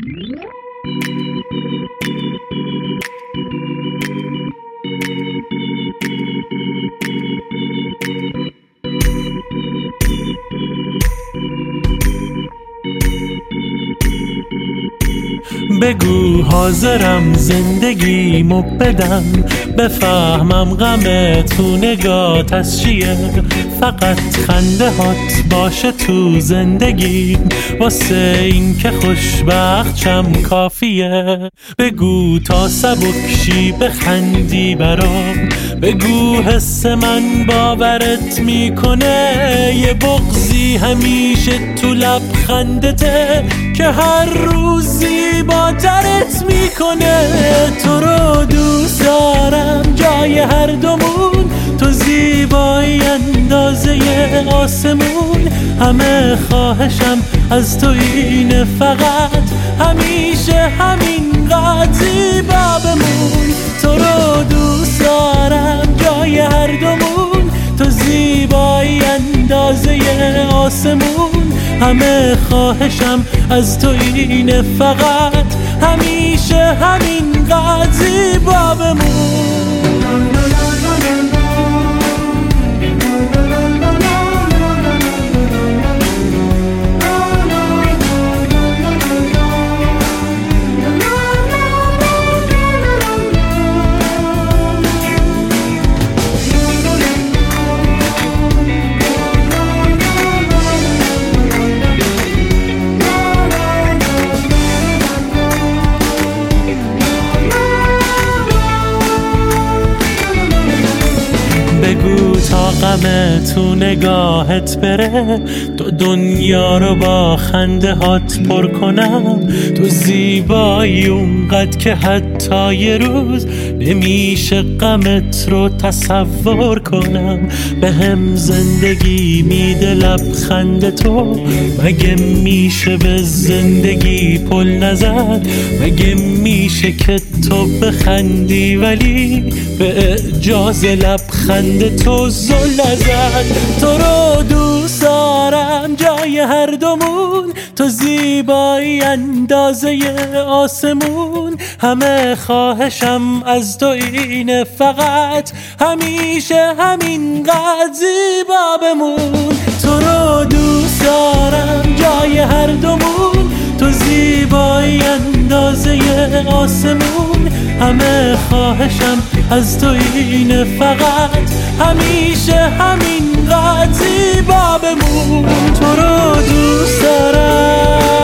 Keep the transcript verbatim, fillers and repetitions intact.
بگو حاضرم زندگیمو بدم، بفهمم غم تو نگات از چیه. فقط خنده هات باشه تو زندگیم، واسه این که خوشبخت شم کافیه. بگو تا سبکشی بخندی برام، بگو حس من باورت میکنه. یه بغضی همیشه تو لبخندته که هر روز زیباترت میکنه. تو رو دوست دارم جای هر دومون، تو زیبایی اندازه آسمون. همه خواهشم از تو اینه، فقط همیشه همینقدر زیبا بمون. تو رو دوست دارم جای هر دومون، تو زیبایی اندازه آسمون. همه خواهشم از تو اینه، فقط همیشه همینقدر زیبا بمون. بگو تا غم تو نگاهت بره، تو دنیا رو با خنده هات پر کنم. تو زیبایی اونقدر که حتی یه روز نمیشه غمت رو تصور کنم. به هم زندگی میده لبخند تو، مگه میشه به زندگی پل نزد؟ مگه میشه که تو بخندی ولی به اجاز لبخند تو زل نزد؟ تو رو دوست دارم جای هر دومون، تو زیبایی اندازه آسمون. همه خواهشم از تو اینه، فقط همیشه همینقدر زیبا بمون. تو رو دوست دارم جای هر دومون، تو زیبایی اندازه آسمون. همه خواهشم از تو اینه، فقط همیشه همینقدر زیبا بمون. تو رو دوست دارم.